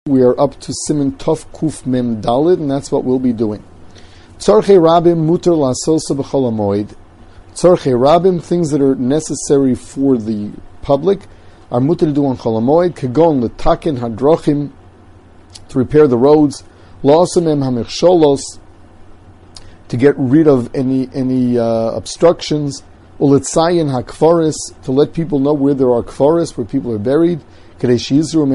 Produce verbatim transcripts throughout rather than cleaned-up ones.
We are up to Siman Tov Kuf Mem Dalid, and that's what we'll be doing. Tzorchei Rabim Muter Lasosa B'chol HaMoed. Tzorchei Rabim, things that are necessary for the public, are muter to do on Chol HaMoed. Kagon L'taken Hadrochim, to repair the roads. La'asamem HaMechsholos, to get rid of any any uh, obstructions. Uletzayin HaKfaris, to let people know where there are Kfaris, where people are buried. And fixing up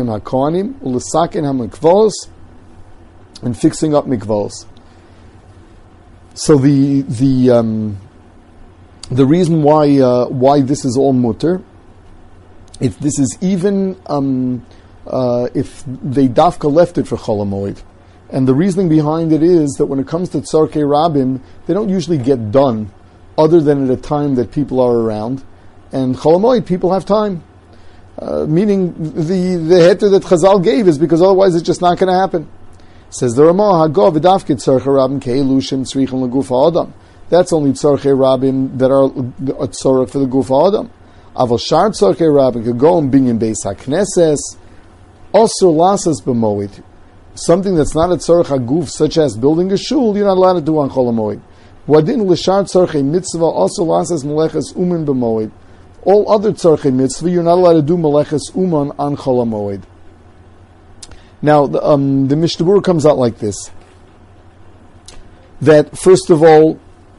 mikvos. So the the um, the reason why uh, why this is all mutter, if this is even um, uh, if they dafka left it for Chol HaMoed, and the reasoning behind it is that when it comes to tzorkei rabim, they don't usually get done other than at a time that people are around, and Chol HaMoed people have time. Uh, meaning the the heter that Chazal gave is because otherwise it's just not going to happen. Says the Ramah, Hagov v'dafkid tzorchei rabim ke'ilushim tzrichim leguf ha'adam. That's only tzorchei rabim that are a tzorach for the guf ha'adam. Aval shar tzorchei rabim could go and binyan beis hakneses osur lasas b'moed. Something that's not a tzorach haguf, such as building a shul, you're not allowed to do on Chol HaMoed. Wadin l'shar tzorchei mitzvah osur lasas meleches umin b'moed. All other tzorchei mitzvah, you're not allowed to do meleches uman on Chol HaMoed. Now, the, um, the Mishnah Berurah comes out like this. That, first of all,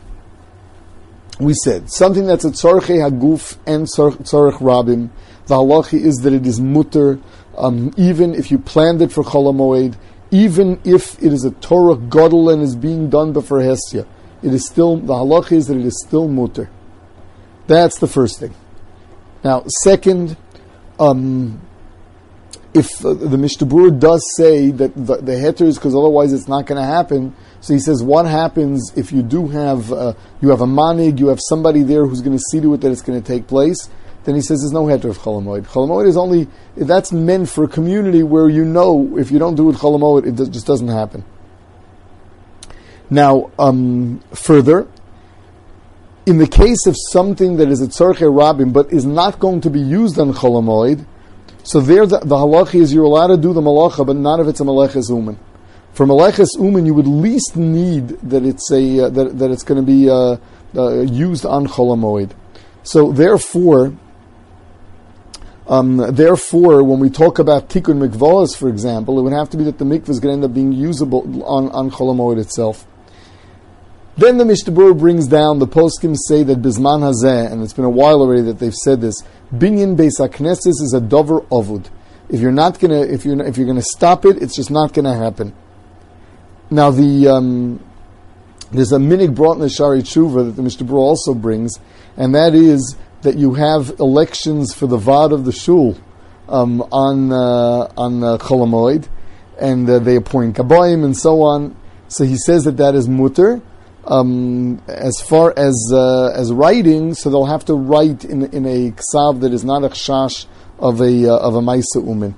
we said, something that's a tzorchei haguf and tzorch rabim, the halacha is that it is mutter, um, even if you planned it for Chol HaMoed, even if it is a Torah gadol and is being done before Hestia, it is still, the halacha is that it is still mutter. That's the first thing. Now, second, um, if uh, the Mishnah Berurah does say that the, the heter is because otherwise it's not going to happen, so he says, what happens if you do have uh, you have a manig, you have somebody there who's going to see to it that it's going to take place? Then he says there's no heter of Chol HaMoed. Chol HaMoed is only, that's meant for a community where you know if you don't do it Chol HaMoed, it does, just doesn't happen. Now, um, further, in the case of something that is a tzorchei rabim but is not going to be used on Chol HaMoed, so there the, the halacha is you're allowed to do the malacha, but not if it's a meleches uman. For meleches uman, you would least need that it's a uh, that that it's going to be uh, uh, used on Chol HaMoed. So therefore, um, therefore, when we talk about tikkun mikvahs, for example, it would have to be that the mikvah is going to end up being usable on on Chol HaMoed itself. Then the Mishnah Berurah brings down, the poskim say that Bizman Hazeh, and it's been a while already that they've said this, Binyan Beis HaKnesses is a dover ovud. If you're not gonna, if you're if you're gonna stop it, it's just not gonna happen. Now the um, there's a minig brought in the Shari Tshuva that the Mishnah Berurah also brings, and that is that you have elections for the Vad of the Shul um, on uh, on uh, Chol HaMoed, and uh, they appoint Kabayim and so on. So he says that that is mutter. Um, as far as uh, as writing, so they'll have to write in in a ksav that is not a chash of a uh, of a ma'isa umin.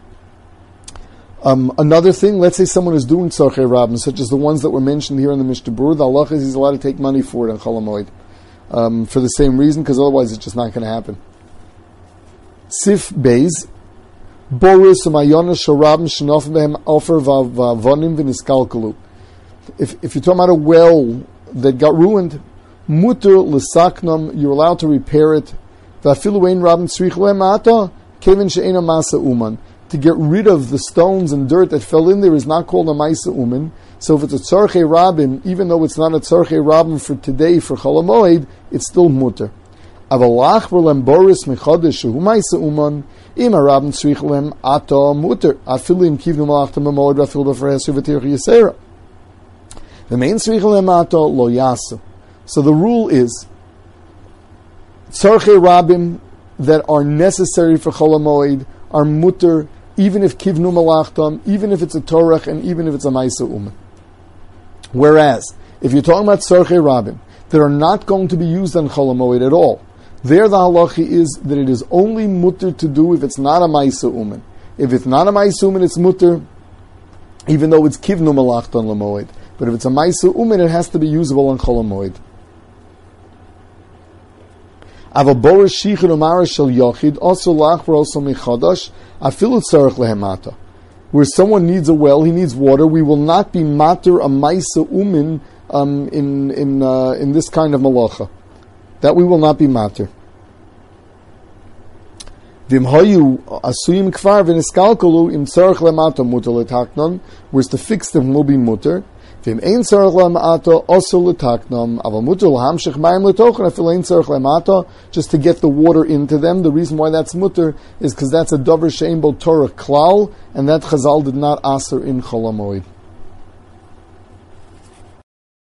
Um, another thing, let's say someone is doing tzorchei rabim, such as the ones that were mentioned here in the Mishnah Berurah, the halacha is he's allowed to take money for it on Chol HaMoed, um, for the same reason, because otherwise it's just not going to happen. Sif Beis Boris u'mayonos shorabim shenof behem ofer v'avonim v'niskalkalu. If if you're talking about a well that got ruined, muter l'saknam, you're allowed to repair it. V'afilu ein rabim tzrich le'mata kevin she'ena masa uman. To get rid of the stones and dirt that fell in there is not called a ma'isa uman. So if it's a tzorchei rabim, even though it's not a tzorchei rabim for today for Chol HaMoed, it's still muter. Avalach v'lem boris mechodesh shehu ma'isa uman im harabim tzrich le'mata muter afilu im kivnu malachtam ha'moed v'afilu b'frehesu v'tirch yisera. The main tzricha lemato lo yasu. So the rule is tzorchei rabim that are necessary for Chol HaMoed are mutter, even if kivnu malachtam, even if it's a torach, and even if it's a ma'isa uman. Whereas, if you're talking about tzorchei rabim that are not going to be used on Chol HaMoed at all, there the halacha is that it is only mutter to do if it's not a ma'isa uman. If it's not a ma'isa uman, it's mutter, even though it's kivnu malachtam lamoed. But if it's a ma'isa umin, it has to be usable on Chol HaMoed. Aval boris shichud umara shel yochid also lachvar also mechadash afilu tzarich lehemata. where someone needs a well, he needs water, we will not be mater a maisa umin um, in in uh, in this kind of malacha. That we will not be mater. Whereas to fix them will be mutter. If just to get the water into them, the reason why that's mutter is because that's a davar she'ein bo Torah klal, and that Chazal did not aser in Chol HaMoed.